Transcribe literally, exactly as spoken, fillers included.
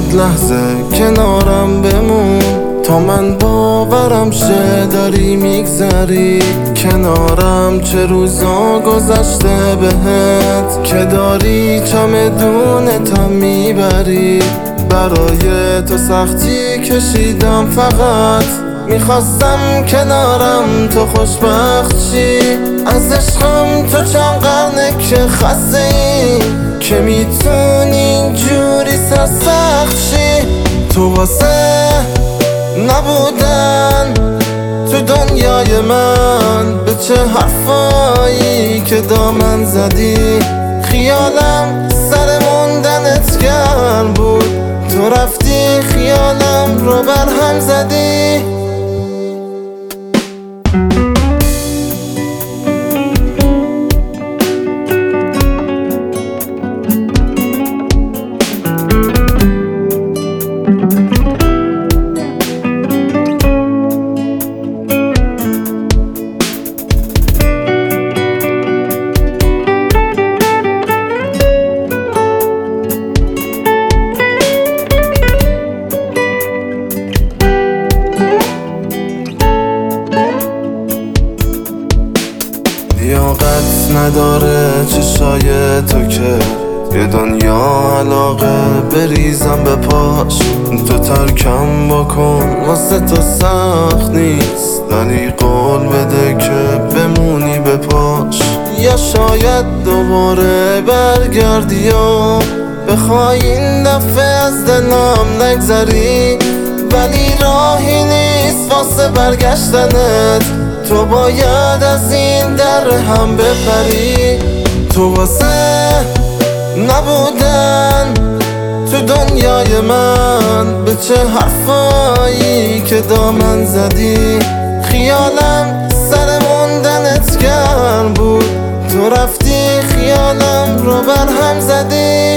چند لحظه کنارم بمون تا من باورم شه داری میگذری کنارم. چه روزا گذشته بهت که داری چمدونتم میبری. برای تو سختی کشیدم فقط میخواستم کنارم تو خوشبخت شی. از عشقم تو چند قرنه که خسته ای که میتونی اینجوری سرسخت شی. تو واسه نبودن تو دنیای من به چه حرفایی که دامن زدی. خیالم سر موندنت گرم بود تو رفتی خیالم رو برهم زدی. لیاقت نداره چشای تو که یه دنیا علاقه بریزم به پاش. تو ترکم بکن واسه تو سخت نیست ولی قول بده که بمونی به پاش. یا شاید دوباره برگردی و بخوای این دفعه از دلم نگذری ولی راهی نیست واسه برگشتنت. تو باید از این در هم بپری. تو واسه نبودن تو دنیای من به چه حرفایی که دامن زدی. خیالم سر موندنت گرم بود تو رفتی خیالم رو برهم زدی.